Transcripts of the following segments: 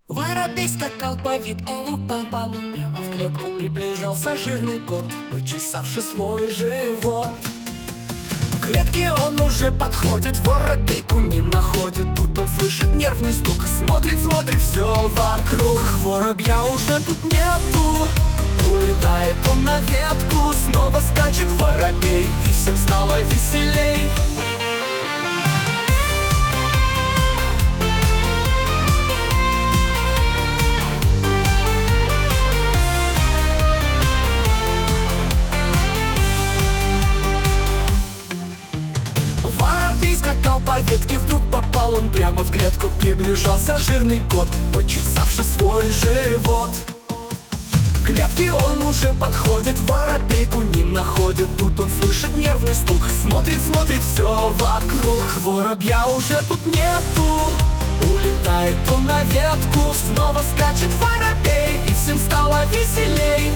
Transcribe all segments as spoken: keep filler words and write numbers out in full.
Воробей скакал по ветку, попал прямо в клетку. Приближался жирный кот, почесавший свой живот. К клетке он уже подходит, воробейку не находит. Тут он слышит нервный стук, смотрит, смотрит, все вокруг. Воробья уже тут нету, улетает он на ветку. Снова скачет воробей, и всем стало веселей. Скакал по ветке, вдруг попал он прямо в клетку. Приближался жирный кот, почесавший свой живот. К клетке он уже подходит, воробейку не находит. Тут он слышит нервный стук, смотрит, смотрит, все вокруг. Воробья уже тут нету, улетает он на ветку. Снова скачет воробей, и всем стало веселей.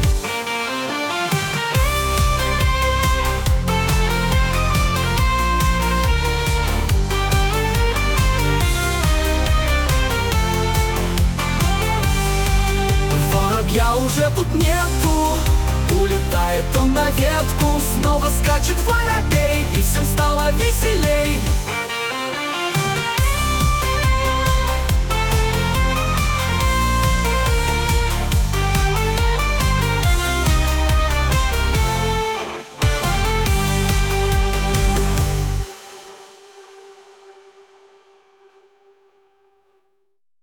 Я уже тут нету, улетает он на ветку. Снова скачет воробей, и всем стало веселей.